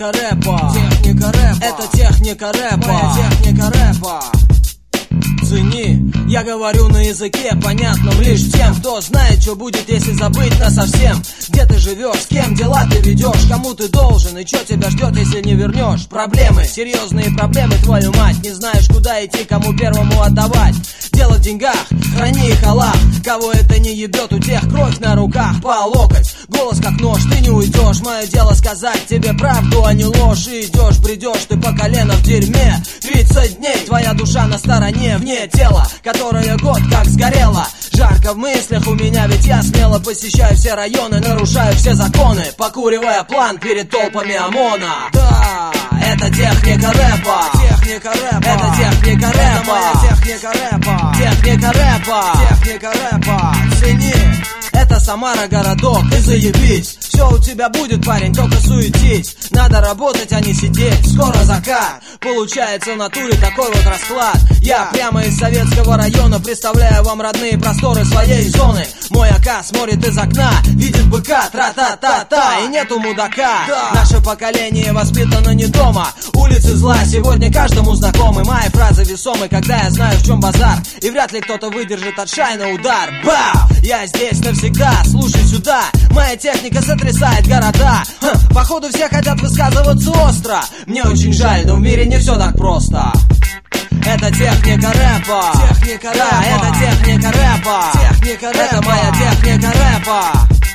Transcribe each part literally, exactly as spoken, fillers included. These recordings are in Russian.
техника рэпа, техника рэпа, это техника рэпа, моя техника рэпа. Цени, я говорю на языке, понятном лишь тем, кто знает, что будет, если забыть насовсем. Где ты живешь, с кем дела ты ведешь, кому ты должен и что тебя ждет, если не вернешь. Проблемы, серьезные проблемы, твою мать. Не знаешь, куда идти, кому первому отдавать. Дело в деньгах, храни их Аллах. Кого это не ебет, у тех кровь на руках по локоть. Голос как нож, ты не уйдешь. Мое дело сказать тебе правду, а не ложь. И идешь, бредешь ты по колено в дерьме. Тридцать дней, твоя душа на стороне, вне тела, которое год как сгорело. Жарко в мыслях у меня, ведь я смело посещаю все районы, нарушаю все законы, покуривая план перед толпами ОМОНа. Да, это техника рэпа, техника рэпа, это техника рэпа, это моя техника рэпа, техника рэпа, техника рэпа. Цени, это Самара городок, и заебись. Все у тебя будет, парень, только суетись. Надо работать, а не сидеть, скоро закат. Получается в натуре такой вот расклад. Я прямо из советского района представляю вам родные просторы своей зоны. Мой АК смотрит из окна, видит быка, тра-та-та-та, и нету мудака. Наше поколение воспитано не дома. Улицы зла сегодня каждому знакомы. Мои фразы весомы, когда я знаю, в чем базар. И вряд ли кто-то выдержит от шайна удар. Бау! Я здесь навсегда, слушай сюда. Моя техника сотрясает города. Хм, походу все хотят высказываться остро. Мне очень жаль, но в мире не все так просто. Это техника рэпа, техника рэпа, да, это техника рэпа, техника рэпа, это моя техника рэпа.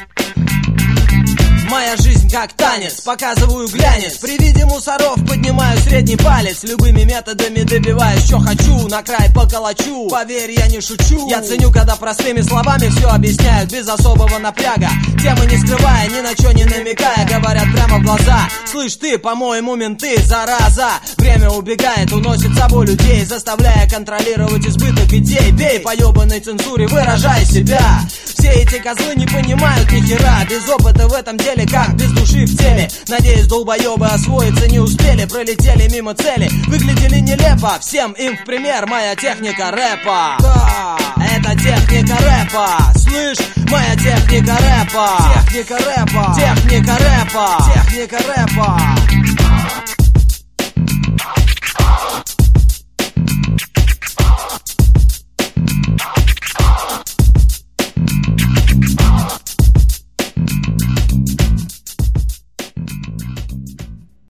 Моя жизнь как танец, показываю глянец. При виде мусоров поднимаю средний палец. Любыми методами добиваюсь, что хочу. На край поколочу, поверь, я не шучу. Я ценю, когда простыми словами все объясняют, без особого напряга. Темы не скрывая, ни на что не намекая, говорят прямо в глаза. Слышь ты, по-моему, менты, зараза. Время убегает, уносит с собой людей, заставляя контролировать избыток идей. Бей по ебаной цензуре, выражай себя. Все эти козлы не понимают ни хера. Без опыта в этом деле, как без души в теле. Надеюсь, долбоебы освоиться не успели, пролетели мимо цели, выглядели нелепо. Всем им в пример моя техника рэпа. Да, это техника рэпа. Слышь, моя техника рэпа, техника рэпа, техника рэпа, техника рэпа.